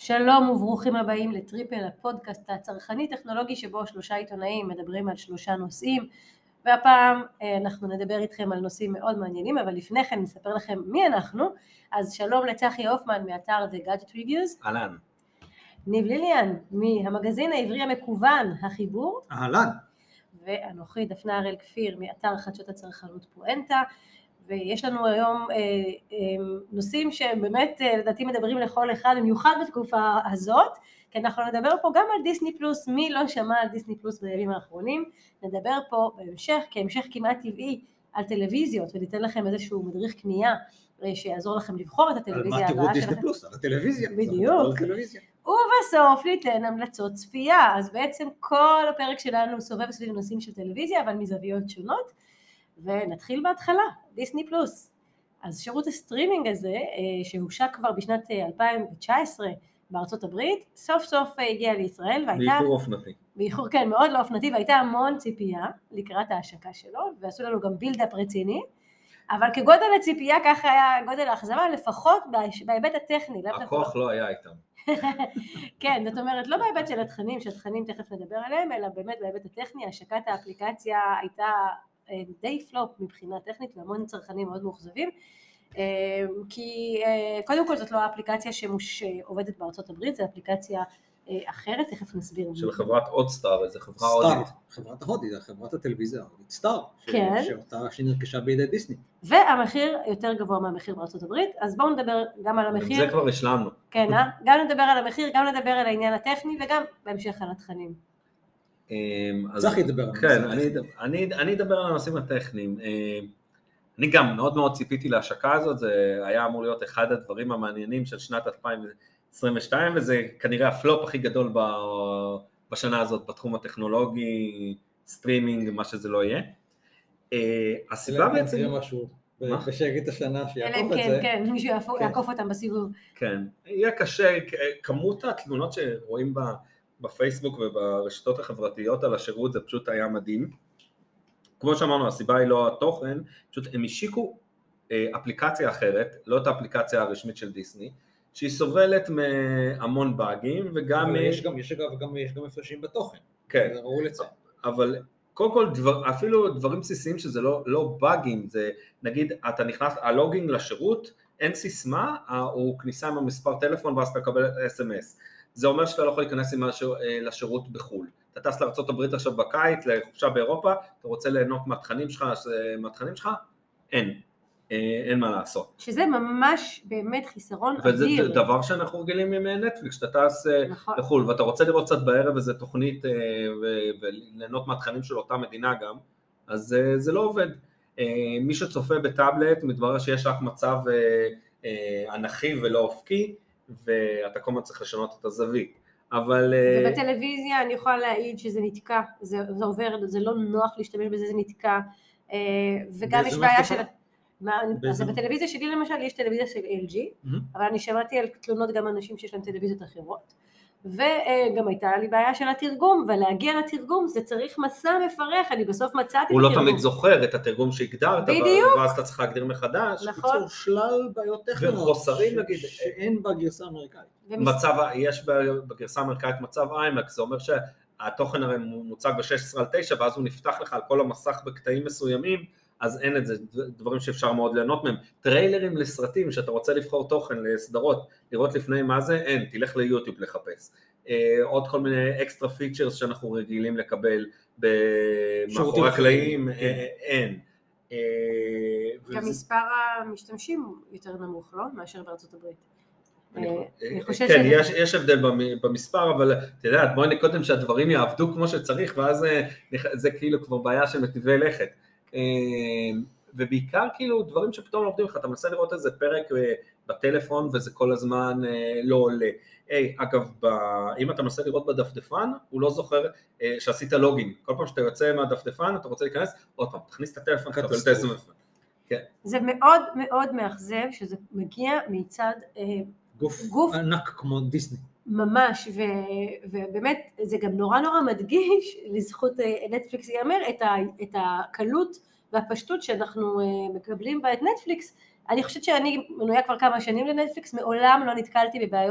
שלום וברוכים הבאים לטריפל, הפודקאסט הצרכני טכנולוגי שבו 3 עיתונאים מדברים על 3 נושאים, והפעם אנחנו נדבר איתכם על נושאים מאוד מעניינים, אבל לפני כן נספר לכם מי אנחנו. אז שלום לצחי הופמן מאתר The Gadget Reviews. אהלן. ניב ליליאן מהמגזין העברי המקוון החיבור. אהלן. ואנוכי דפנה הראל כפיר מאתר חדשות הצרכנות פואנטה. ויש לנו היום נושאים שהם באמת לדעתי מדברים לכל אחד, במיוחד בתקופה הזאת, כי אנחנו נדבר פה גם על דיסני פלוס. מי לא שמע על דיסני פלוס בימים האחרונים? נדבר פה בהמשך, כהמשך כמעט טבעי, על טלוויזיות, וניתן לכם איזשהו מדריך קנייה שיעזור לכם לבחור את הטלוויזיה הבאה שלכם. על מה תראו דיסני פלוס? על הטלוויזיה. בדיוק. ובסוף ניתן המלצות צפייה. אז בעצם כל הפרק שלנו סובב סביב נושאים של טלוויזיה, אבל מזוויות שונות. ונתחיל בהתחלה, דיסני פלוס. אז שירות הסטרימינג הזה, שהושק כבר בשנת 2019 בארצות הברית, סוף סוף הגיע לישראל, באיחור אופנתי. באיחור, כן, מאוד לא אופנתי, והייתה המון ציפייה לקראת ההשקה שלו, ועשו לנו גם בילדאפ רציני, אבל כגודל הציפייה, ככה היה גודל האכזבה, לפחות בהיבט הטכני. הכוח לא היה איתם. כן, זאת אומרת, לא בהיבט של התכנים, שהתכנים תכף נדבר עליהם, אלא באמת בהיבט הטכני. השקת האפליקציה הייתה די פלופ מבחינה טכנית, והמון צרכנים מאוד מאוכזבים, כי קודם כל זאת לא האפליקציה שעובדת בארצות הברית, זו אפליקציה אחרת, תכף נסביר. של חברת אודסטאר, איזה חברה הודית. חברת ההודית, זה חברת הטלוויזיה, סטאר, כן. שאותה שנרכשה בידי דיסני. והמחיר יותר גבוה מהמחיר בארצות הברית, אז בואו נדבר גם על המחיר. זה כבר השלמנו. כן, גם נדבר על המחיר, גם נדבר על העניין הטכני, וגם בהמשך על התכנים. צחי ידבר על כן, אני אדבר על הנושאים הטכניים. אני גם מאוד מאוד ציפיתי להשקה הזאת, זה היה אמור להיות אחד הדברים המעניינים של שנת 2022, וזה כנראה הפלופ הכי גדול בשנה הזאת, בתחום הטכנולוגי, סטרימינג, מה שזה לא יהיה. הסיבה בעצם... אלא משהו בשקט השנה שיעקוף את זה. כן, מישהו יעקוף אותם בסיבוב. כן, יהיה קשה, כמות התלונות שרואים בפייסבוק וברשתות החברתיות על השירות, זה פשוט היה מדהים. כמו שאמרנו, הסיבה היא לא התוכן, פשוט הם השיקו אפליקציה אחרת, לא את האפליקציה הרשמית של דיסני, שהיא סובלת מהמון באגים, וגם... יש גם הפרשים בתוכן. כן. זה ראוי לציין. אבל קודם כל, אפילו דברים בסיסיים שזה לא באגים, זה נגיד, אתה נכנס, הלוגינג לשירות, אין סיסמה, הוא כניסה עם המספר טלפון, ואז אתה מקבל SMS. זה אומר שאתה לא יכול להיכנס עם משהו לשירות בחול. אתה טס לארצות הברית עכשיו בקיץ, לחופשה באירופה, אתה רוצה ליהנות מהתכנים שלך, אין מה לעשות. שזה ממש באמת חיסרון אדיר. וזה דבר שאנחנו רגילים עם נטפליקס, שאתה טס לחול, ואתה רוצה לראות קצת בערב איזה תוכנית, וליהנות מהתכנים של אותה מדינה גם, אז זה לא עובד. מי שצופה בטאבלט, מתברר שיש רק מצב אנכי ולא אופקי, ואתה כל הזמן צריך לשנות את הזווית. אבל... ובטלוויזיה אני יכולה להעיד שזה נתקע, זה עובר, זה לא נוח להשתמש בזה, זה נתקע, וגם יש בעיה של... אז בטלוויזיה שלי למשל יש טלוויזיה של LG, אבל אני שמעתי על תלונות גם אנשים שיש להם טלוויזיות אחרות, וגם הייתה לי בעיה של התרגום, ולהגיע לתרגום זה צריך מסע מפרך, אני בסוף מצאתי... הוא לא תמיד זוכר את התרגום שהגדרת, ואז אתה צריך להגדיר מחדש. נכון. שלל בעיות טכניות. וחוסרים נגיד. שאין בגרסה האמריקאית. יש בגרסה האמריקאית מצב IMAX, זה אומר שהתוכן הרי מוצג ב-16:9, ואז הוא נפתח לך על כל המסך בקטעים מסוימים, אז אין את זה, דברים שאפשר מאוד ליהנות מהם. טריילרים לסרטים, שאתה רוצה לבחור תוכן לסדרות, לראות לפני מה זה, אין, תלך ליוטיוב לחפש. עוד כל מיני אקסטרה פיצ'רס שאנחנו רגילים לקבל מאחורי הקלעים, אין. גם מספר המשתמשים יותר נמוך, לא? מאשר בארצות הברית. כן, יש הבדל במספר, אבל אתה יודע, בואי נקודם שהדברים יעבדו כמו שצריך, ואז זה כאילו כבר בעיה של מטיבי לכת. ובעיקר כאילו דברים שפתאום לא עובדים לך, אתה מנסה לראות איזה פרק בטלפון וזה כל הזמן לא עולה. אגב, אם אתה מנסה לראות בדפדפן, הוא לא זוכר שעשית לוגין. כל פעם שאתה יוצא מהדפדפן, אתה רוצה להיכנס, עוד פעם, תכניס את הטלפון, תקבל את ה-SMS. זה מאוד מאוד מאכזב שזה מגיע מצד גוף ענק כמו דיסני. ממש, ובאמת זה גם נורא מדגיש לזכות נטפליקס יאמר את הקלות והפשטות שאנחנו מקבלים בה את נטפליקס. אני חושבת שאני מנויה כבר כמה שנים לנטפליקס, מעולם לא נתקלתי בבעיות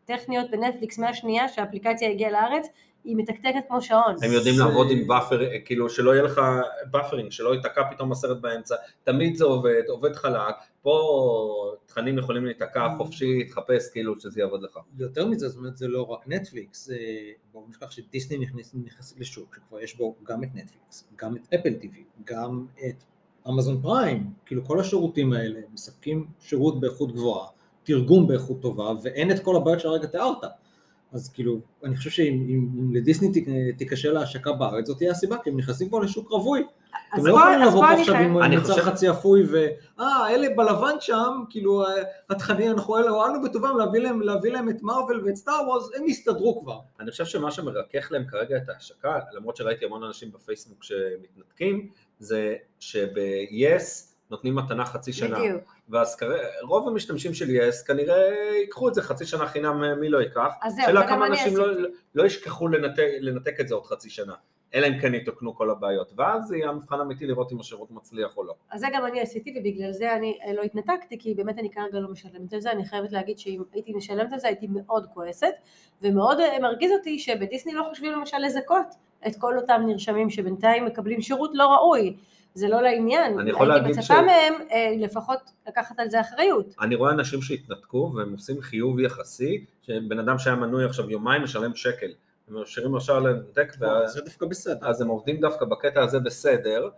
טכניות בנטפליקס מהשנייה שהאפליקציה הגיעה לארץ, היא מתקתקת כמו שעון. הם יודעים לעבוד עם באפר, כאילו שלא יהיה לך באפרינג, שלא ייתקע פתאום הסרט באמצע, תמיד זה עובד חלק, פה תכנים יכולים להתקע חופשי, תחפש כאילו שזה יעבוד לך. יותר מזה, זאת אומרת, זה לא רק נטפליקס, בואו נשכח שדיסני נכנסת לשוק, שכבר יש בו גם את נטפליקס, גם את אפל טיווי, גם את אמזון פריים, כאילו כל השירותים האלה מספקים שירות באיכות גבוהה, תרגום באיכות טובה, ואין את כל הבעיות שהרגע תיארת. אז כאילו, אני חושב שאם לדיסני תיקשה להשקה בארץ, זאת תהיה הסיבה, כי הם נכנסים פה לשוק רווי. אתם לא יכולים לבוא פה עכשיו עם מוצר חצי אפוי, אלה בלבן שם, כאילו, התכנים, אנחנו הועלנו בטובם להביא להם את מרוול ואת סטאר וורס, הם יסתדרו כבר. אני חושב שמה שמרכך להם כרגע את ההשקה, למרות שראיתי המון אנשים בפייסבוק שמתנתקים, זה שב-yes נותנים מתנה חצי שנה. בדיוק. ואז רוב המשתמשים של יס כנראה ייקחו את זה חצי שנה חינם, מי לא ייקח. שאלה כמה אנשים לא ישכחו לנתק את זה עוד חצי שנה, אלא אם כן יתוקנו כל הבעיות, ואז יהיה המבחן אמיתי לראות אם השירות מצליח או לא. אז זה גם אני עשיתי, ובגלל זה אני לא התנתקתי, כי באמת אני כרגע לא משלמת על זה. אני חייבת להגיד שאם הייתי משלמת על זה הייתי מאוד כועסת, ומאוד מרגיז אותי שבדיסני לא חושבים למשל לזכות את כל אותם נרשמים שבינתיים מקבלים שירות לא ראוי. זה לא לעניין, הייתי מצפה מהם לפחות לקחת על זה אחריות. אני רואה אנשים שהתנתקו והם עושים חיוב יחסי, שבן אדם שהיה מנוי עכשיו יומיים משלם שקל, הם משאירים עכשיו לנתק, זה דווקא בסדר. אז הם עובדים דווקא בקטע הזה בסדר,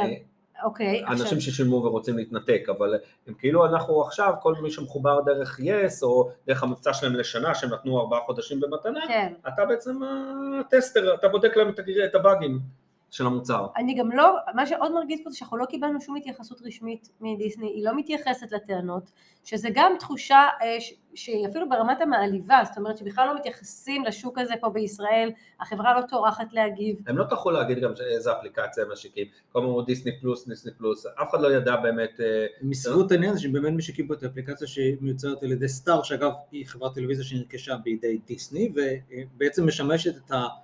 אנשים ששילמו ורוצים להתנתק, אבל הם כאילו אנחנו עכשיו, כל מי שמחובר דרך יס, או דרך המבצע שלהם לשנה, שהם נתנו 4 חודשים במתנה, אתה בעצם הטסטר, אתה בודק להם את הבאגים. של המוצר. אני גם לא, מה שעוד מרגיז פה זה שאנחנו לא קיבלנו שום התייחסות רשמית מדיסני, היא לא מתייחסת לטענות, שזה גם תחושה שהיא אפילו ברמת המעליבה, זאת אומרת שבכלל לא מתייחסים לשוק הזה פה בישראל, החברה לא טורחת להגיב. הם לא תוכלו להגיד גם איזה אפליקציה הם משיקים, כל מיני דיסני פלוס, אף אחד לא ידע באמת... מסבירות העניין זה שבאמת משיקים פה את האפליקציה שמיוצרת על ידי סטאר, שאגב היא חברת טלוויזיה שנרכשה בידי דיסני, ובעצם משמשת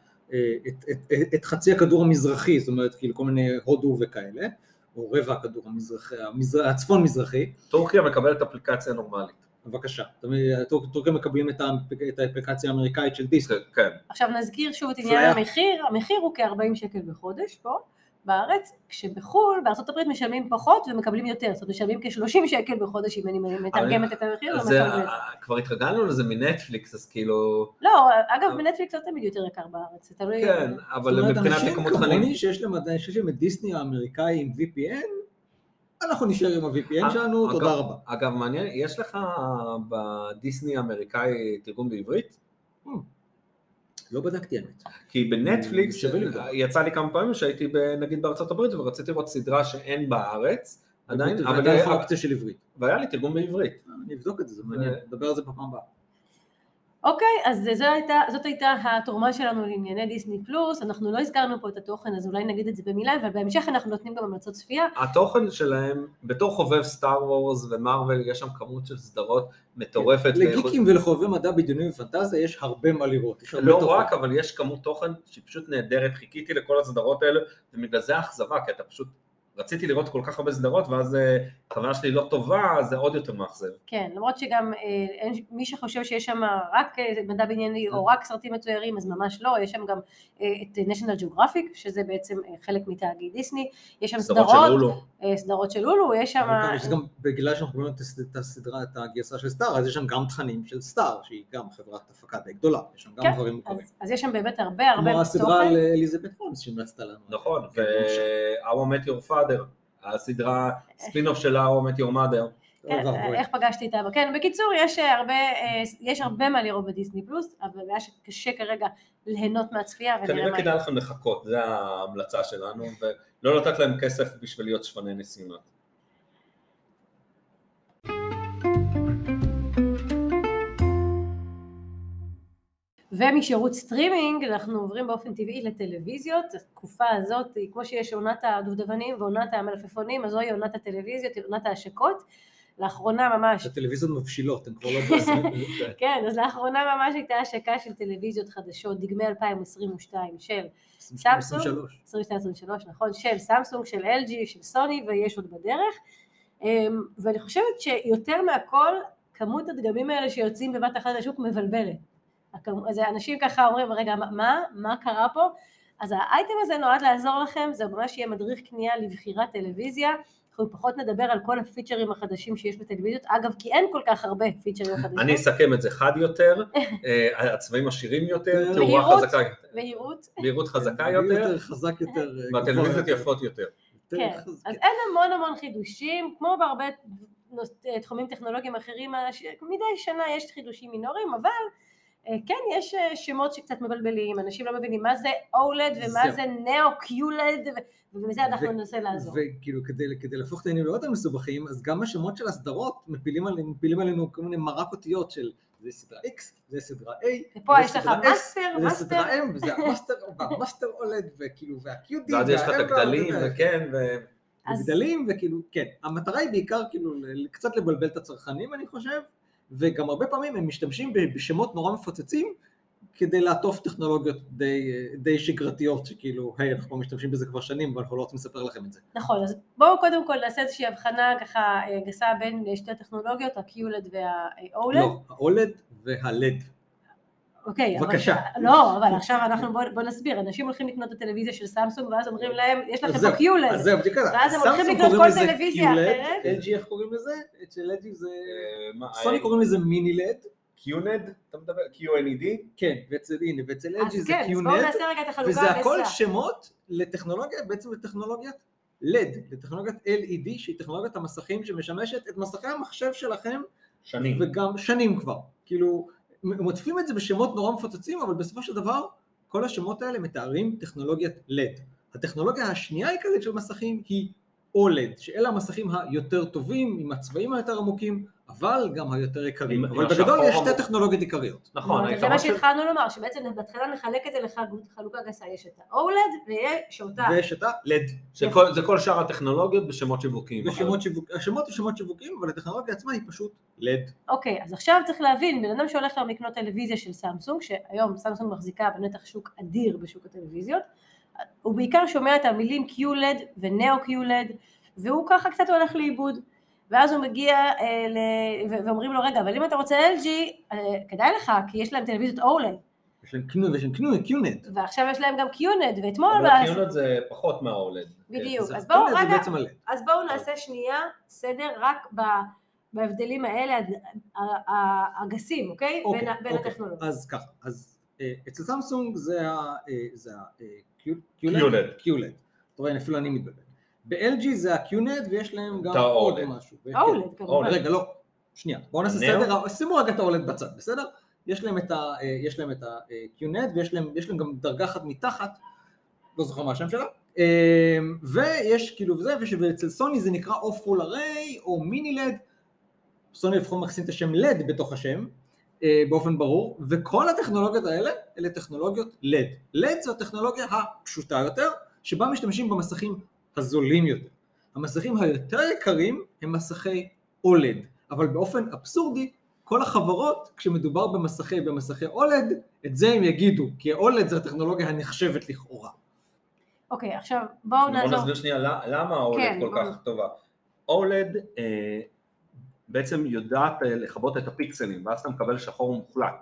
את חצי הכדור המזרחי, זאת אומרת כאילו כל מיני הודו וכאלה, או רבע הכדור המזרחי, הצפון מזרחי. טורקיה מקבלת אפליקציה נורמלית. בבקשה, טורקיה מקבלים את האפליקציה האמריקאית של דיסני. כן. עכשיו נזכיר שוב את עניין המחיר, המחיר הוא כ-40 שקל בחודש פה, בארץ, כשבחול, בארצות הברית משלמים פחות ומקבלים יותר, זאת אומרת משלמים כ-30 שקל בחודש אם אני מתרגמת את המחיר. כבר התרגלנו לזה מנטפליקס, אז כאילו... לא, אגב בנטפליקס לא תמיד יותר יקר בארץ, זה תלוי... כן, אבל מבחינת הכמות חנים... כמוני שיש להם את דיסני האמריקאי עם VPN, אנחנו נשאר עם ה-VPN שלנו, תודה רבה. אגב, מעניין, יש לך בדיסני האמריקאי תרגום בעברית? לא בדקתי האמת. כי בנטפליקס יצא לי כמה פעמים שהייתי נגיד בארצות הברית ורציתי לראות סדרה שאין בארץ עדיין, אבל היה לך אופציה של עברית. והיה לי תרגום בעברית. אני אבדוק את זה, זה מעניין, נדבר על זה בפעם הבאה. אוקיי, אז זאת הייתה התרומה שלנו לענייני דיסני פלוס, אנחנו לא הזכרנו פה את התוכן, אז אולי נגיד את זה במילה, אבל בהמשך אנחנו נותנים גם המלצות צפייה. התוכן שלהם, בתור חובב סטאר וורס ומרוול, יש שם כמות של סדרות מטורפת. לגיקים ולחובבי מדע בדיוני ופנטזיה יש הרבה מה לראות. לא רק, אבל יש כמות תוכן שהיא פשוט נהדרת, חיכיתי לכל הסדרות האלה, ובגלל זה האכזבה, כי אתה פשוט... רציתי לראות כל כך הרבה סדרות, ואז חוויה שלי לא טובה, זה עוד יותר מאכזב. כן, למרות שגם מי שחושב שיש שם רק מדע בדיוני, או רק סרטים מצוירים, אז ממש לא, יש שם גם את National Geographic, שזה בעצם חלק מתאגיד דיסני, יש שם סדרות של לולו, יש שם... גם בגלל שאנחנו רואים את הסדרה, את הגרסה של סטאר, אז יש שם גם תכנים של סטאר, שהיא גם חברת הפקה די גדולה, יש שם גם דברים מוכרים. אז יש שם באמת הרבה כמו הסדרה על אליזבת הולמס שהמלצת לנו. נכון, ו-How I Met Your Father, הסדרה ספין-אוף של How I Met Your Mother. איך פגשתי איתה, כן, בקיצור יש הרבה מה לראות בדיסני פלוס, אבל היה קשה כרגע ליהנות מהצפייה. כנראה כדאי לכם לחכות, זה ההמלצה שלנו, ולא לתת להם כסף בשביל להיות שפני ניסיונות. ומשירות סטרימינג אנחנו עוברים באופן טבעי לטלוויזיות. התקופה הזאת, כמו שיש עונת הדובדבנים ועונת המלפפונים, אז זוהי עונת הטלוויזיות, עונת ההשקות. לאחרונה ממש... הטלוויזיות מבשילות, הן כבר לא בעזרים. כן, אז לאחרונה ממש הייתה השקה של טלוויזיות חדשות, דגמי 2022 של סמסונג, 22-23, נכון, של סמסונג, של LG, של סוני, ויש עוד בדרך. ואני חושבת שיותר מהכל, כמות הדגמים האלה שיוצאים בבת אחת לשוק מבלבלת. אז אנשים ככה אומרים, רגע, מה קרה פה? אז האייטם הזה נועד לעזור לכם, זה ממש יהיה מדריך קנייה לבחירת טלוויזיה, אנחנו פחות נדבר על כל הפיצ'רים החדשים שיש בטלוויזיות, אגב, כי אין כל כך הרבה פיצ'רים חדשים. אני אסכם את זה חד יותר, הצבעים עשירים יותר, תאורה חזקה יותר. בהירות חזקה יותר. חזק יותר. והטלוויזיות יפות יותר. כן, אז אין המון חידושים, כמו בהרבה תחומים טכנולוגיים אחרים, מדי שנה יש חידושים מינוריים, אבל כן, יש שמות שקצת מבלבלים, אנשים לא מבינים מה זה OLED ומה זה NeoQLED, ובזה אנחנו ננסה לעזור. וכאילו כדי להפוך את העניינים לעוד המסובכים, אז גם השמות של הסדרות מפילים עלינו כל מיני מרק אותיות של זה סדרה X, זה סדרה A, ופה יש לך מאסטר, זה סדרה M, וזה המאסטר OLED, וכאילו וה-QD, ואז יש לך את הגדלים, וכן, וגדלים, וכאילו, כן, המטרה היא בעיקר כאילו קצת לבלבל את הצרכנים, אני חושב, וגם הרבה פעמים הם משתמשים בשמות נורא מפוצצים, כדי לעטוף טכנולוגיות די שגרתיות, שכאילו, היי, אנחנו משתמשים בזה כבר שנים, ואנחנו לא רוצים לספר לכם את זה. נכון, אז בואו קודם כל נעשה איזושהי הבחנה ככה גסה בין שתי הטכנולוגיות, ה-QLED וה-OLED. לא, ה-OLED וה-LED. אוקיי, בבקשה. לא, אבל עכשיו אנחנו בוא נסביר, אנשים הולכים לקנות את הטלוויזיה של סמסונג, ואז אומרים להם, יש לכם פה QLED. אז זהו, בדיקה. ואז הם הולכים לקנות כל טלוויזיה אחרת. LG איך קוראים לזה? אצל LG זה... סוני קוראים לזה מיני LED. QNED, אתה מדבר? QNED? כן, ואצל LG זה QNED, אז בואו נעשה רגע את החלוקה וזה הכל שמות לטכנולוגיה, בעצם לטכנולוגיית LED, לטכנולוגיית LED, שהיא טכנולוגיית המסכים שמשמשת את מסכי המחשב שלכם, שנים. וגם שנים כבר, כאילו, מוטפים את זה בשמות נורא מפוצצים, אבל בסופו של דבר, כל השמות האלה מתארים טכנולוגיית LED. הטכנולוגיה השנייה העיקרית של מסכים היא OLED, שאלה המסכים היותר טובים, עם הצבעים היותר עמוקים, אבל גם היותר יקרים. אבל בגדול יש שתי טכנולוגיות עיקריות. נכון. זה מה שהתחלנו לומר, שבעצם בהתחלה נחלק את זה לחלוקה גסה, יש את ה-OLED ויש את ה-LED. זה כל שאר הטכנולוגיות בשמות שיווקיים. השמות ושמות שיווקיים, אבל הטכנולוגיה עצמה היא פשוט LED. אוקיי, אז עכשיו צריך להבין, בן אדם שהולך היום לקנות טלוויזיה של סמסונג, שהיום סמסונג מחזיקה בנתח שוק אדיר בשוק הטלוויזיות, הוא בעיקר שומע את המילים QLED ו-NeoQLED, והוא ככה קצת הולך לאיבוד, ואז הוא מגיע ואומרים לו, רגע, אבל אם אתה רוצה LG, כדאי לך, כי יש להם טלוויזיות OLED. יש להם QNED. ועכשיו יש להם גם QNED, ואתמול... אבל QNED זה פחות מה-OLED. בדיוק, אז בואו נעשה שנייה סדר רק בהבדלים האלה, הגסים, אוקיי? בין הטכנולוגיות. אז ככה, אז אצל סמסונג זה QLED. אתה רואה, אפילו אני מתבלבל. ב-LG זה ה-QNED ויש להם גם עוד משהו. OLED כמובן. רגע, לא, שנייה, בואו נעשה סדר, שימו רגע את ה-OLED בצד, בסדר? יש להם את ה-QNED ויש להם גם דרגה אחת מתחת, לא זוכר מה השם שלה, ויש כאילו וזה, ואצל סוני זה נקרא או Full Array או Mini LED, סוני לפחות מכניסים את השם LED בתוך השם, באופן ברור, וכל הטכנולוגיות האלה, אלה טכנולוגיות LED. LED זו הטכנולוגיה הפשוטה יותר, שבה משתמשים במסכים הזולים יותר. המסכים היותר יקרים הם מסכי OLED, אבל באופן אבסורדי, כל החברות, כשמדובר במסכי OLED, את זה הם יגידו, כי OLED זו הטכנולוגיה הנחשבת לכאורה. אוקיי, עכשיו בואו נעזור. בואו נסביר שנייה, למה OLED כל כך טובה? OLED בעצם יודעת לכבות את הפיקסלים, ואז אתה מקבל שחור מוחלט.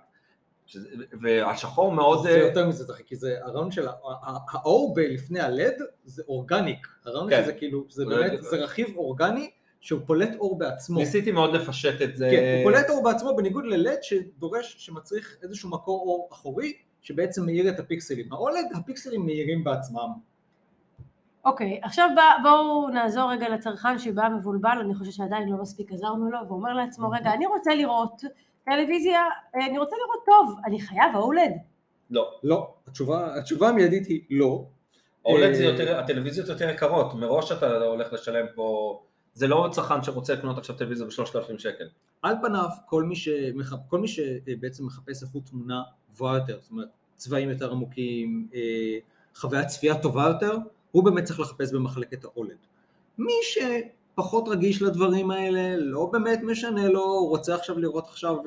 והשחור מאוד... זה יותר מזה, כי זה הרעיון של האור לפני ה-LED זה אורגניק. הרעיון שזה כאילו, זה באמת, זה רכיב אורגני שהוא פולט אור בעצמו. ניסיתי מאוד לפשט את זה. כן, הוא פולט אור בעצמו בניגוד ל-LED שמצריך איזשהו מקור אור אחורי, שבעצם מאיר את הפיקסלים. ה-OLED, הפיקסלים מאירים בעצמם. אוקיי, עכשיו בואו נעזור רגע לצרכן שבא מבולבל, אני חושבת שעדיין לא מספיק עזרנו לו, ואומר לעצמו, רגע, אני רוצה לראות טלוויזיה, אני רוצה לראות טוב, אני חייב OLED? לא. לא, התשובה המיידית היא לא. OLED זה יותר, הטלוויזיות יותר יקרות, מראש אתה הולך לשלם פה, זה לא צרכן שרוצה לקנות עכשיו טלוויזיה ב$3,000. על פניו, כל מי שבעצם מחפש איכות תמונה גבוהה יותר, זאת אומרת, צבעים יותר עמוקים, חוויית צפייה טובה יותר, הוא באמת צריך לחפש במחלקת ה-OLED. מי שפחות רגיש לדברים האלה, לא באמת משנה לו, הוא רוצה עכשיו לראות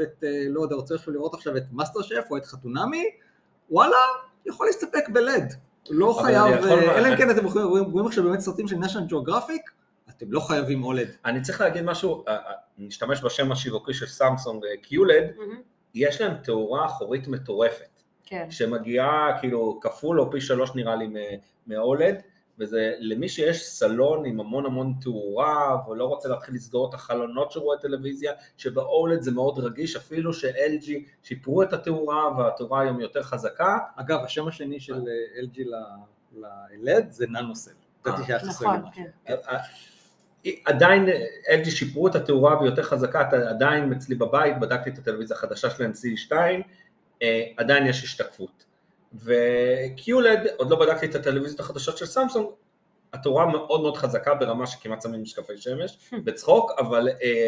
עכשיו את מאסטר שף או את חתונמי, וואלה, יכול להסתפק ב-LED. לא חייב, אלא אם כן אתם רואים עכשיו באמת סרטים של National Geographic, אתם לא חייבים OLED. אני צריך להגיד משהו, נשתמש בשם השיווקי של סמסונג QLED, יש להם תאורה אחורית מטורפת, שמגיעה כאילו כפול או פי 3 נראה לי מ-OLED, וזה למי שיש סלון עם המון תאורה, ולא רוצה להתחיל לסגור את החלונות שרואה טלוויזיה, שב-OLED זה מאוד רגיש, אפילו ש-LG שיפרו את התאורה, והתאורה היום יותר חזקה. אגב, השם השני של LG ל-LED זה ננוסל. נכון, כן. עדיין LG שיפרו את התאורה ויותר חזקה, עדיין אצלי בבית, בדקתי את הטלוויזיה החדשה שלהם C2, עדיין יש השתקפות. ו-QLED, עוד לא בדקתי את הטלוויזיות החדשות של סמסונג, התאורה מאוד חזקה ברמה שכמעט שמים משקפי שמש, בצחוק, אבל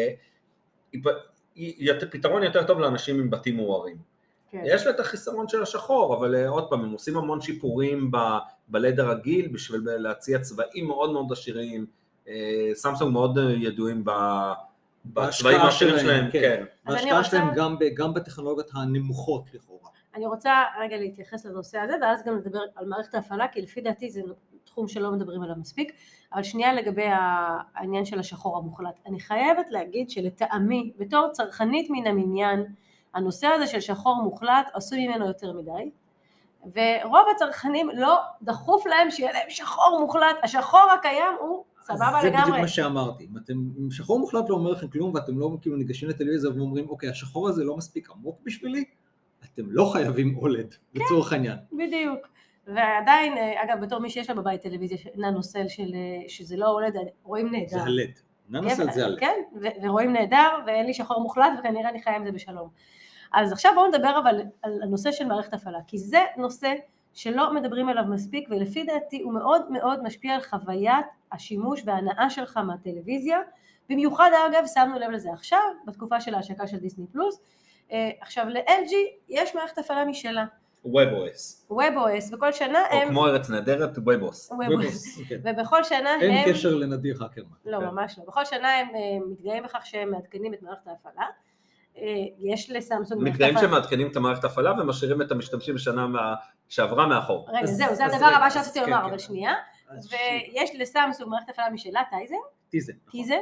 פתרון יותר טוב לאנשים עם בתים מוארים. יש לה את החיסרון של השחור, אבל עוד פעם, הם עושים המון שיפורים ב-LED הרגיל, בשביל להציע צבעים מאוד עשירים, סמסונג מאוד ידועים בצבעים העשירים שלהם, כן. בהשקעה שלהם גם בטכנולוגיות הנמוכות לכאורה. אני רוצה רגע להתייחס לנושא הזה, ואז גם לדבר על מערכת ההפעלה, כי לפי דעתי זה תחום שלא מדברים עליו מספיק, אבל שנייה לגבי העניין של השחור המוחלט. אני חייבת להגיד שלטעמי, בתור צרכנית מן המניין, הנושא הזה של שחור מוחלט עשו ממנו יותר מדי, ורוב הצרכנים לא דחוף להם שיהיה להם שחור מוחלט, השחור הקיים הוא סבבה לגמרי. זה בדיוק מה שאמרתי, אם שחור מוחלט לא אומר לכם כלום, ואתם לא כאילו ניגשים לטלוויזיה ואומרים, אוקיי, השחור הזה לא מספיק עמוק בשבילי, אתם לא חייבים OLED, בצורך העניין. בדיוק, ועדיין, אגב, בתור מי שיש לה בבית טלוויזיה ננוסל שזה לא OLED, רואים נהדר. זה הלד, ננוסל זה הלד. כן, ורואים נהדר, ואין לי שחור מוחלט, וכנראה אני חיה עם זה בשלום. אז עכשיו בואו נדבר אבל על הנושא של מערכת הפעלה, כי זה נושא שלא מדברים עליו מספיק, ולפי דעתי הוא מאוד משפיע על חוויית השימוש וההנאה שלך מהטלוויזיה, במיוחד אגב, שמנו לב לזה עכשיו, בתקופה של ההשקה של דיסני פלוס, עכשיו ל-LG יש מערכת הפעלה משלה. WebOS, וכל שנה הם... או כמו ארץ נהדרת, WebOS. ובכל שנה הם... אין קשר לנדיר הקרמן. לא, ממש לא. בכל שנה הם מתגאים בכך שהם מעדכנים את מערכת ההפעלה. יש לסמסונג... מתגאים שהם מעדכנים את המערכת ההפעלה ומשאירים את המשתמשים בשנה שעברה מאחור. רגע, זהו, זה הדבר הבא שרציתי לומר, אבל שנייה. ויש לסמסונג מערכת הפעלה משלה, טיזן.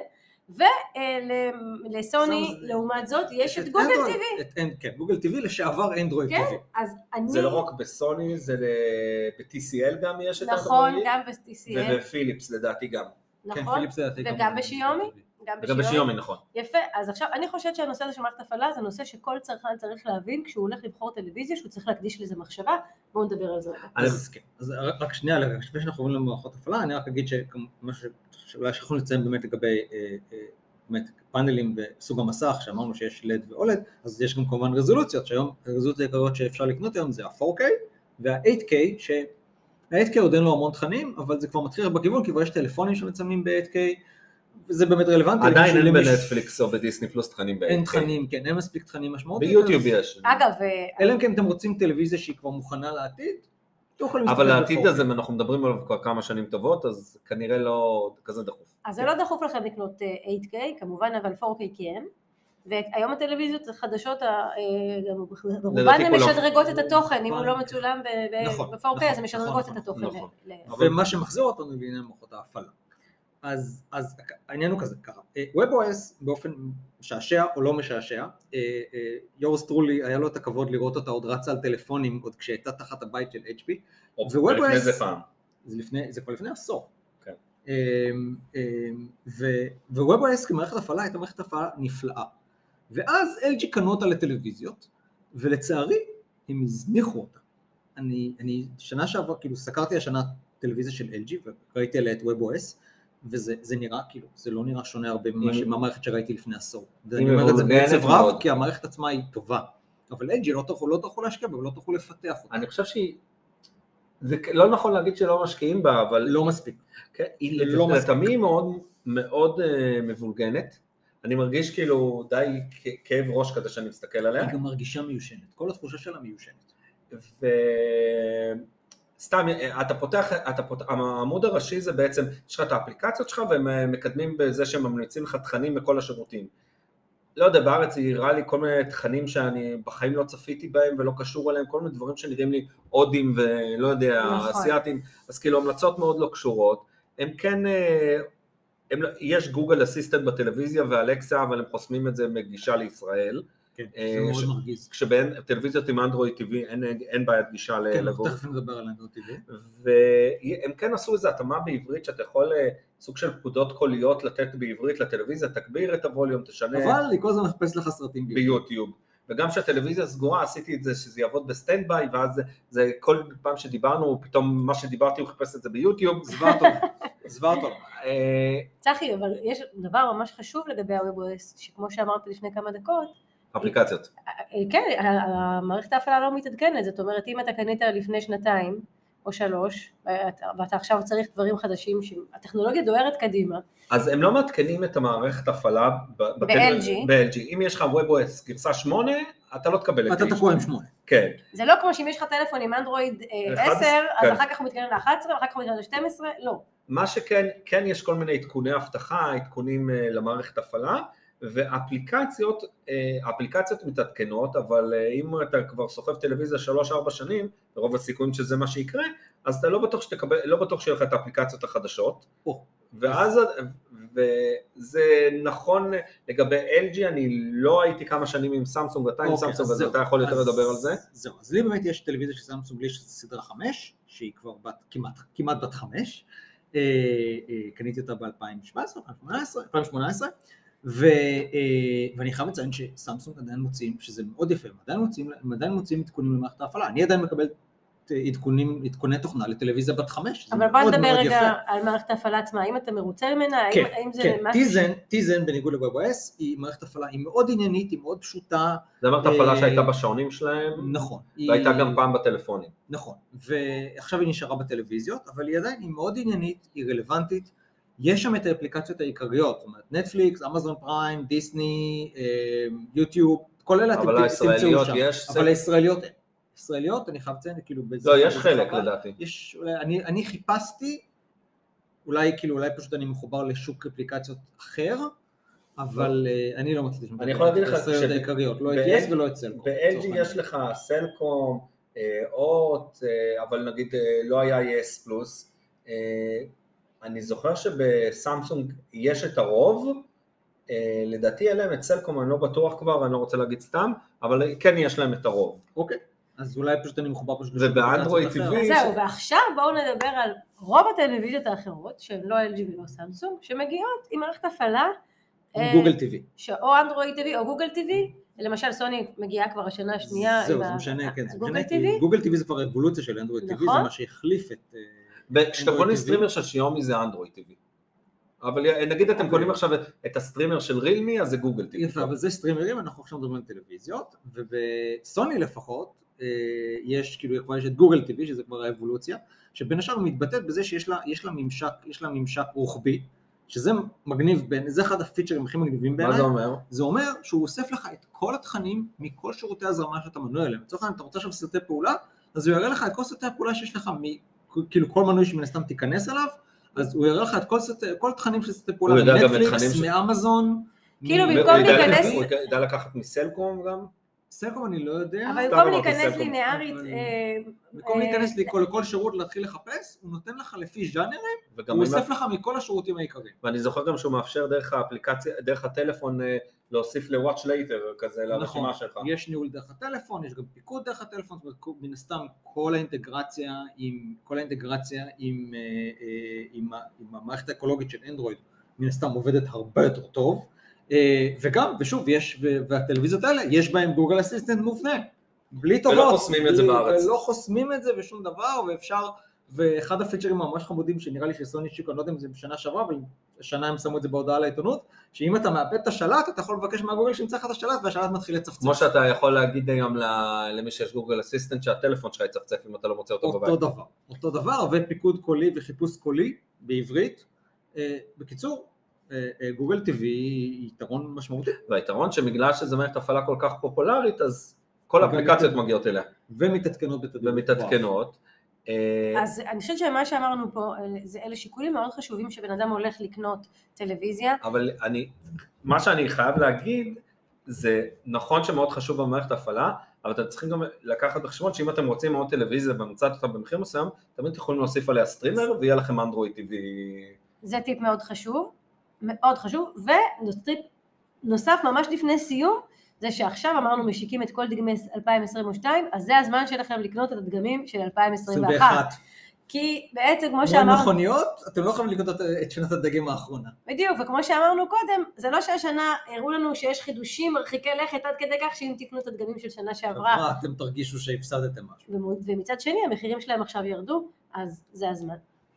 ולסוני, לעומת זאת, יש את גוגל TV. כן, גוגל TV לשעבר אנדרואיד TV. כן, אז אני... זה לא רק בסוני, זה ב-TCL גם יש את נכון, גם ב-TCL. ובפיליפס לדעתי גם. נכון, וגם בשיומי. גם בשיומי, נכון. יפה, אז עכשיו אני חושבת שהנושא הזה של מערכת הפעלה זה נושא שכל צרכן צריך להבין כשהוא הולך לבחור טלוויזיה שהוא צריך להקדיש לזה מחשבה. בואו נדבר על זה. אז רק שנייה, לפני שאנחנו עוברים למערכות הפעלה, אני רק אגיד שמשהו שאולי שאנחנו נציין באמת לגבי פאנלים וסוג המסך, שאמרנו שיש LED ו-OLED, אז יש גם כמובן רזולוציות, שהיום הרזולוציות העיקריות שאפשר לקנות היום זה ה-4K וה-8K, שה-8K עוד אין לו המון תכנים, אבל זה כבר מתחיל בכיוון, כי כבר יש טלפונים שמצלמים ב-8K, וזה באמת רלוונטי. עדיין אין בנטפליקס או בדיסני פלוס תכנים ב-8K. אין תכנים, כן, אין מספיק תכנים משמעותיים. ביוטיוב יש. אגב, אלא אם כן אתם רוצים טלוויזיה שהיא כבר מוכנה לעתיד, אבל העתיד הזה, אנחנו מדברים עליו כבר כמה שנים טובות, אז כנראה לא כזה דחוף. אז זה לא דחוף לכם לקנות 8K, כמובן, אבל 4K כן, והיום הטלוויזיות החדשות, רובן הן משדרגות את התוכן, אם הוא לא מצולם ב-4K, אז הן משדרגות את התוכן. ומה שמחזיר אותנו לעניין מערכות ההפעלה. אז העניין הוא כזה, ככה, WebOS באופן משעשע או לא משעשע, יורס טרולי היה לו את הכבוד לראות אותה עוד רצה על טלפונים, עוד כשהייתה תחת הבית של HP, ולפני זה פעם. זה כבר לפני עשור. ו-WebOS כמערכת הפעלה הייתה מערכת הפעלה נפלאה, ואז LG קנו אותה לטלוויזיות, ולצערי הם הזניחו אותה. אני שנה שעבר, כאילו סקרתי השנה טלוויזיה של LG, וראיתי עליה את WebOS, וזה נראה כאילו, זה לא נראה שונה הרבה מהמערכת שראיתי לפני עשור. ואני אומר את זה בעצב רב, כי המערכת עצמה היא טובה. אבל LG לא תוכלו להשקיע בה, ולא תוכלו לפתח אותה. אני חושב שהיא, זה לא נכון להגיד שלא משקיעים בה, אבל... לא מספיק. היא לתמי מאוד מבולגנת. אני מרגיש כאילו די כאב ראש כזה שאני מסתכל עליה. היא גם מרגישה מיושנת. כל התחושה שלה מיושנת. סתם, העמוד הראשי זה בעצם, יש לך את האפליקציות שלך והם מקדמים בזה שהם ממליצים לך תכנים מכל השירותים. לא יודע, בארץ היא הראה לי כל מיני תכנים שאני בחיים לא צפיתי בהם ולא קשור אליהם, כל מיני דברים שנראים לי הודים ולא יודע, אסיאטים, אז כאילו המלצות מאוד לא קשורות. הם כן, יש גוגל אסיסטנט בטלוויזיה ואלקסה, אבל הם חוסמים את זה מגישה לישראל. כן, זה מאוד מרגיז. כשבטלוויזיות עם אנדרואיד TV אין בעיית גישה לגוגל. כן, תכף נדבר על אנדרואיד TV. והם כן עשו איזו התאמה בעברית, שאתה יכול סוג של פקודות קוליות לתת בעברית לטלוויזיה, תגביר את הווליום, תשנה. אבל אני כל הזמן מחפש לך סרטים ביוטיוב. וגם שהטלוויזיה סגורה, עשיתי את זה שזה יעבוד בסטנד ביי, ואז זה כל פעם שדיברנו, פתאום מה שדיברתי הוא חיפש את זה ביוטיוב. זווה טוב. צחי, אבל יש דבר ממש חשוב לגבי ה-WebOS, שכמו שאמרת לפני כמה דקות, אפליקציות. כן, המערכת ההפעלה לא מתעדכנת, זאת אומרת, אם אתה קנית לפני 2 או 3, ואתה עכשיו צריך דברים חדשים, שהטכנולוגיה דוהרת קדימה. אז הם לא מתקנים את המערכת הפעלה ב-LG. אם יש לך WebOS גרסה 8, אתה לא תקבל את זה. אתה תקוע עם 8. כן. זה לא כמו שאם יש לך טלפון עם אנדרואיד 10, אז אחר כך הוא מתקדם ל-11, ואחר כך הוא מתקדם ל-12, לא. מה שכן, כן יש כל מיני עדכוני אבטחה, עדכונים למערכת הפעלה, ואפליקציות מתעדכנות, אבל אם אתה כבר סוחב טלוויזיה 3-4 שנים, ברוב הסיכויים שזה מה שיקרה, אז אתה לא בטוח שיהיה לך את האפליקציות החדשות, וזה נכון לגבי LG, אני לא הייתי כמה שנים עם סמסונג, אתה עם סמסונג, אז אתה יכול יותר לדבר על זה. זהו, אז לי באמת יש טלוויזיה של סמסונג, יש סדרה 5, שהיא כבר כמעט בת 5, קניתי אותה ב-2017, 2018, ואני חייב לציין שסמסונג עדיין מוצאים, שזה מאוד יפה, הם עדיין מוצאים עדכונים למערכת ההפעלה, אני עדיין מקבל עדכוני תוכנה לטלוויזיה בת 5, אבל בוא נדבר רגע על מערכת ההפעלה עצמה, האם אתה מרוצה ממנה, האם זה משהו... טיזן בניגוד ל-WebOS, היא מערכת הפעלה, היא מאוד עניינית, היא מאוד פשוטה. זה מערכת הפעלה שהייתה בשעונים שלהם, נכון. והייתה גם פעם בטלפונים. נכון, ועכשיו היא נשארה בטלוויזיות, אבל היא עדיין, היא מאוד עניינית, היא רלוונטית, יש שם את האפליקציות העיקריות, זאת אומרת, נטפליקס, אמזון פריים, דיסני, יוטיוב, כל אלה אתם תמצאו שם. אבל הישראליות אין. ישראליות, אני חייב לציין, כאילו... לא, יש חלק לדעתי. אני חיפשתי, אולי פשוט אני מחובר לשוק אפליקציות אחר, אבל אני לא מצליח. אני יכול להגיד לך הישראליות העיקריות, לא את יס ולא את סלקום. ב-LG יש לך סלקום, אוט, אבל נגיד לא היה יס פלוס, אני זוכר שבסמסונג יש את הרוב, לדעתי אליהם את סלקום, אני לא בטוח כבר, אני לא רוצה להגיד סתם, אבל כן יש להם את הרוב. אוקיי, אז אולי פשוט אני מחובר פשוט... ובאנדרואיד TV... זהו, ועכשיו בואו נדבר על רוב הטלוויזיות האחרות, שהן לא LG ולא סמסונג, שמגיעות עם מערכת הפעלה... עם גוגל TV. או אנדרואיד TV או גוגל TV, למשל סוני מגיעה כבר השנה השנייה... זהו, זה משנה, כן. גוגל TV? גוגל TV זה כבר אבולוציה של אנדרואיד TV, זה מה שהחליף את... כשאתה קונה סטרימר של שיומי זה אנדרואיד TV. אבל נגיד אתם קונים עכשיו את הסטרימר של רילמי, אז זה גוגל TV. יפה, אבל זה סטרימרים, אנחנו עכשיו מדברים על טלוויזיות, ובסוני לפחות, יש כאילו כבר יש את גוגל TV, שזה כבר האבולוציה, שבין השאר מתבטאת בזה שיש לה ממשק רוחבי, שזה מגניב, זה אחד הפיצ'רים הכי מגניבים בעיניי. מה זה אומר? זה אומר שהוא אוסף לך את כל התכנים מכל שירותי הזרמה שאתה מנוי אליהם. לצורך העניין, אתה רוצה עכשיו סרטי פעולה, אז הוא יראה לך את כל סרטי הפעולה שיש לך, כאילו כל מנוי שמן הסתם תיכנס אליו, אז הוא יראה לך את כל תכנים של סרטי פעולה, מנטפליקס, מאמזון. כאילו במקום להיכנס... הוא ידע לקחת מסלקום גם? סלקום אני לא יודע. אבל במקום להיכנס לינארית... במקום להיכנס לכל שירות להתחיל לחפש, הוא נותן לך לפי ז'אנרים, הוא אוסף לך מכל השירותים העיקריים. ואני זוכר גם שהוא מאפשר דרך האפליקציה, דרך הטלפון, להוסיף ל-Watch Later כזה לרשימה שלך. יש ניהול דרך הטלפון, יש גם פיקוד דרך הטלפון, זאת אומרת, מן הסתם כל האינטגרציה עם המערכת האקולוגית של אנדרואיד, מן הסתם עובדת הרבה יותר טוב, וגם, ושוב, והטלוויזיות האלה, יש בהם גוגל אסיסטנט מובנה, בלי טובות. ולא חוסמים את זה בארץ. ולא חוסמים את זה ושום דבר, ואפשר, ואחד הפיצ'רים ממש חמודים, שנראה לי שסוני שיקו, אני לא יודע אם זה בשנה שעברה, אבל השנה הם שמו את זה בהודעה לעיתונות, שאם אתה מאבד את השלט, אתה יכול לבקש מהגוגל שימצא לך את השלט, והשלט מתחיל לצפצף. כמו שאתה יכול להגיד היום למי שיש גוגל אסיסטנט, שהטלפון שלך יצפצף אם אתה לא מוצא אותו בבית. אותו דבר, ופיקוד קולי וחיפוש קולי בעברית. בקיצור, גוגל TV היא יתרון משמעותי. והיתרון שבגלל שזה מערכת הפעלה כל כך פופולרית, אז כל האפליקציות מגיעות אליה. ומתעדכנות בתדירות. אז אני חושבת שמה שאמרנו פה, אלה שיקולים מאוד חשובים שבן אדם הולך לקנות טלוויזיה. אבל מה שאני חייב להגיד, זה נכון שמאוד חשוב במערכת ההפעלה, אבל אתם צריכים גם לקחת בחשבון שאם אתם רוצים מאוד טלוויזיה ומצאת אותה במחיר מסוים, תמיד יכולים להוסיף עליה סטרימר ויהיה לכם אנדרואיד TV. זה טיפ מאוד חשוב. מאוד חשוב, ונוסף ממש לפני סיום, זה שעכשיו אמרנו משיקים את כל דגמי 2022, אז זה הזמן שלכם לקנות את הדגמים של 2021. כי בעצם כמו שאמרנו... כמו מכוניות, אתם לא יכולים לקנות את שנת הדגם האחרונה. בדיוק, וכמו שאמרנו קודם, זה לא שהשנה הראו לנו שיש חידושים מרחיקי לכת עד כדי כך שאם תקנו את הדגמים של שנה שעברה... אתם תרגישו שהפסדתם משהו. ומצד שני, המחירים שלהם עכשיו ירדו, אז זה הזמן.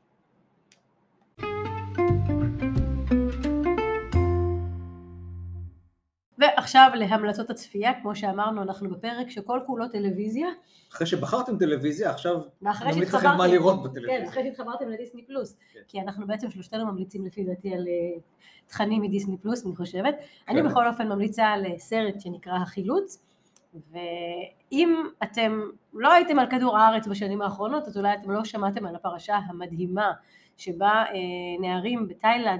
ועכשיו להמלצות הצפייה, כמו שאמרנו, אנחנו בפרק שכל כולו טלוויזיה. אחרי שבחרתם טלוויזיה, עכשיו נמליץ לכם מה לראות בטלוויזיה. כן, אחרי שהתחברתם לדיסני פלוס, כי אנחנו בעצם שלושתנו ממליצים לפי דעתי על תכנים מדיסני פלוס, אני חושבת. אני בכל אופן ממליצה על סרט שנקרא החילוץ, ואם אתם לא הייתם על כדור הארץ בשנים האחרונות, אז אולי אתם לא שמעתם על הפרשה המדהימה, שבה נערים בתאילנד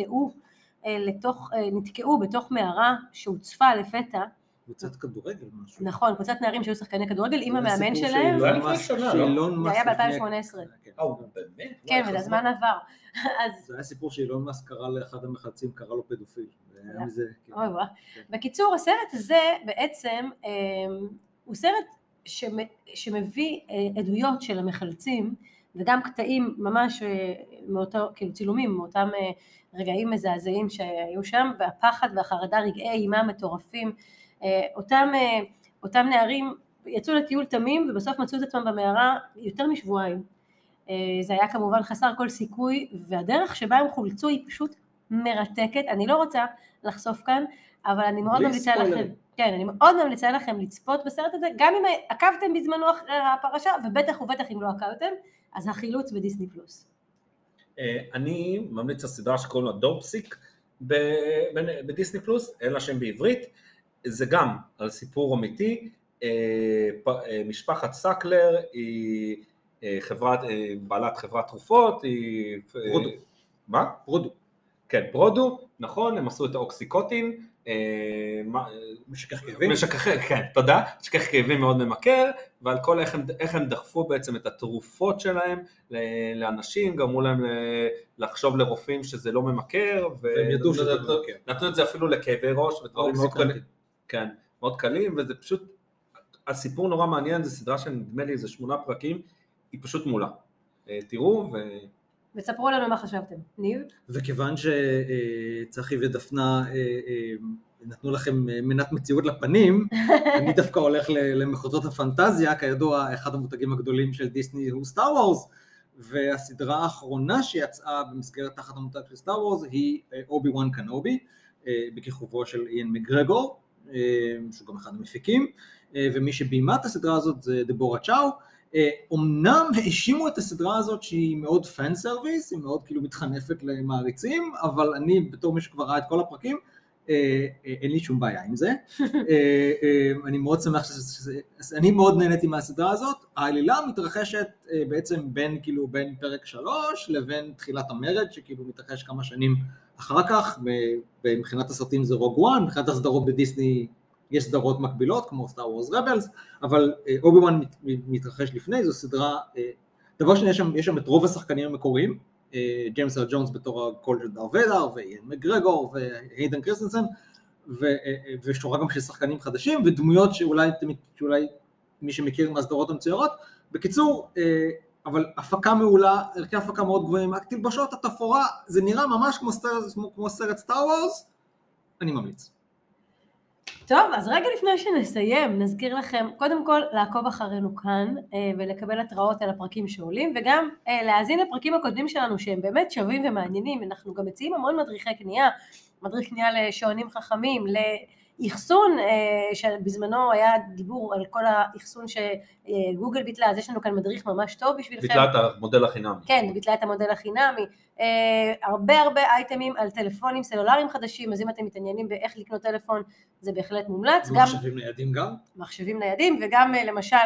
נתקעו בתוך מערה שהוצפה לפטה. קבוצת כדורגל משהו. נכון, קבוצת נערים שהיו שחקני כדורגל עם המאמן שלהם. זה היה לפני שנה, לא? זה היה ב-2018. באמת? כן, והזמן עבר. זה היה סיפור שאילון מאסק קרא לאחד המחלצים, קרא לו פדופיל. בקיצור, הסרט הזה בעצם הוא סרט שמביא עדויות של המחלצים, וגם קטעים ממש כאילו צילומים מאותם רגעים מזעזעים שהיו שם, והפחד והחרדה, רגעי אימה מטורפים. אותם נערים יצאו לטיול תמים ובסוף מצאו את עצמם במערה יותר משבועיים. זה היה כמובן חסר כל סיכוי, והדרך שבה הם חולצו היא פשוט מרתקת. אני לא רוצה לחשוף כאן, אבל אני מאוד ממליצה לכם, כן, אני מאוד ממליצה לכם לצפות בסרט הזה, גם אם עקבתם בזמנו אחרי הפרשה, ובטח ובטח אם לא עקבתם, אז החילוץ בדיסני פלוס. אני ממליץ הסדרה שקוראים לה דורפסיק בדיסני פלוס, אין לה שם בעברית, זה גם על סיפור אמיתי, משפחת סקלר היא בעלת חברת תרופות, היא... ברודו. מה? ברודו. כן, ברודו, נכון, הם עשו את האוקסיקוטין, משכך כאבים. כן, תודה, משכך כאבים מאוד ממכר, ועל כל איך הם דחפו בעצם את התרופות שלהם לאנשים, גרמו להם לחשוב לרופאים שזה לא ממכר, והם ידעו שזה לא ממכר. נתנו את זה אפילו לכאבי ראש, ודברים מאוד קלים. כן, מאוד קלים, וזה פשוט, הסיפור נורא מעניין, זה סדרה שנדמה לי איזה 8 פרקים, היא פשוט מולה. תראו וספרו לנו מה חשבתם. ניב? וכיוון שצחי ודפנה נתנו לכם מנת מציאות לפנים, אני דווקא הולך למחוזות הפנטזיה, כידוע אחד המותגים הגדולים של דיסני הוא סטאר וורס, והסדרה האחרונה שיצאה במסגרת תחת המותג של סטאר וורס היא אובי וואן קנובי, בכיכובו של איין מגרגור, שהוא גם אחד המפיקים, ומי שביימה את הסדרה הזאת זה דבורה צ'או. אמנם האשימו את הסדרה הזאת שהיא מאוד פן סרוויס, היא מאוד כאילו מתחנפת למעריצים, אבל אני בתור מי שכבר ראה את כל הפרקים, אין לי שום בעיה עם זה. אני מאוד שמח אני מאוד נהניתי מהסדרה הזאת. העלילה מתרחשת בעצם בין פרק 3 לבין תחילת המרד, שכאילו מתרחש כמה שנים אחר כך, ומבחינת הסרטים זה רוג וואן, מבחינת הסדרות בדיסני יש סדרות מקבילות כמו סטאר וורס רבלס, אבל אובי וואן מתרחש לפני, זו סדרה, דבר שני יש שם את רוב השחקנים המקוריים, ג'יימס ארל ג'ונס בתור הקול של דארת' ויידר, ואיין מגרגור, והיידן קריסטנסן, ושורה גם של שחקנים חדשים, ודמויות שאולי מי שמכיר מהסדרות המצוירות. בקיצור, אבל הפקה מעולה, ערכי הפקה מאוד גבוהים, תלבשות, התפאורה, זה נראה ממש כמו סרט סטאר וורס, אני ממליץ. טוב, אז רגע לפני שנסיים, נזכיר לכם קודם כל לעקוב אחרינו כאן ולקבל התראות על הפרקים שעולים, וגם להאזין לפרקים הקודמים שלנו שהם באמת שווים ומעניינים. אנחנו גם מציעים המון מדריכי קנייה, מדריך קנייה לשעונים חכמים, לאחסון, שבזמנו היה דיבור על כל האחסון שגוגל ביטלה, אז יש לנו כאן מדריך ממש טוב בשבילכם. ביטלה את המודל החינמי. כן, ביטלה את המודל החינמי. הרבה אייטמים על טלפונים סלולריים חדשים, אז אם אתם מתעניינים באיך לקנות טלפון, זה בהחלט מומלץ. מחשבים ניידים גם? מחשבים ניידים, וגם למשל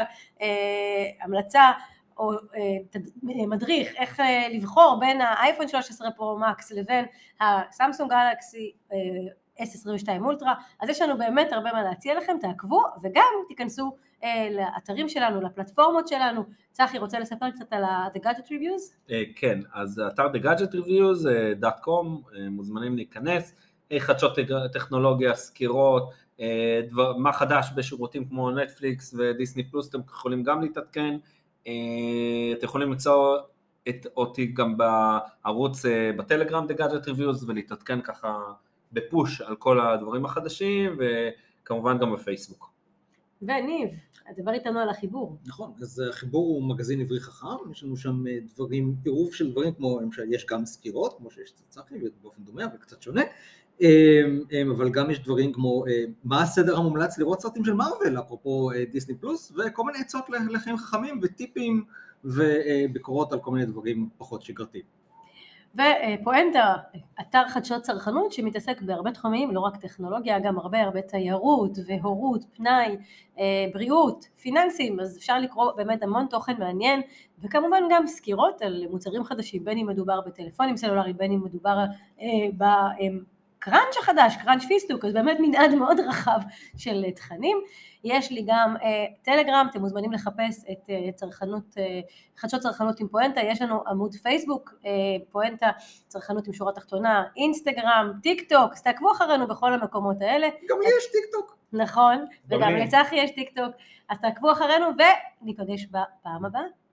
המלצה או מדריך איך לבחור בין האייפון 13 פרו מקס לבין הסמסונג גלקסי S22 אולטרה, אז יש לנו באמת הרבה מה להציע לכם, תעקבו, וגם תיכנסו לאתרים שלנו, לפלטפורמות שלנו. צחי, רוצה לספר קצת על The Gadget Reviews? כן, אז אתר thegadgetreviews.com, מוזמנים להיכנס, חדשות טכנולוגיה, סקירות, מה חדש בשירותים כמו נטפליקס ודיסני פלוס, אתם יכולים גם להתעדכן, אתם יכולים למצוא אותי גם בערוץ בטלגרם The Gadget Reviews ולהתעדכן ככה בפוש על כל הדברים החדשים, וכמובן גם בפייסבוק. וניב, דבר איתנו על החיבור. נכון, אז החיבור הוא מגזין עברי חכם, יש לנו שם דברים, עירוב של דברים כמו, למשל, יש גם סקירות, כמו שיש צחי, באופן דומה, אבל קצת שונה, אבל גם יש דברים כמו, מה הסדר המומלץ לראות סרטים של מארוול, אפרופו דיסני פלוס, וכל מיני עצות לחיים חכמים וטיפים וביקורות על כל מיני דברים פחות שגרתיים. ופואנטה, אתר חדשות צרכנות שמתעסק בהרבה תחומים, לא רק טכנולוגיה, גם הרבה תיירות והורות, פנאי, בריאות, פיננסים, אז אפשר לקרוא באמת המון תוכן מעניין, וכמובן גם סקירות על מוצרים חדשים, בין אם מדובר בטלפונים סלולריים, בין אם מדובר קראנץ' החדש, קראנץ' פיסטוק, אז באמת מנעד מאוד רחב של תכנים. יש לי גם טלגרם, אתם מוזמנים לחפש את חדשות צרכנות עם פואנטה, יש לנו עמוד פייסבוק, פואנטה צרכנות עם שורה תחתונה, אינסטגרם, טיק טוק, אז תעקבו אחרינו בכל המקומות האלה. גם לי יש טיק טוק. נכון, וגם לצחי יש טיק טוק, אז תעקבו אחרינו וניפגש בפעם הבאה.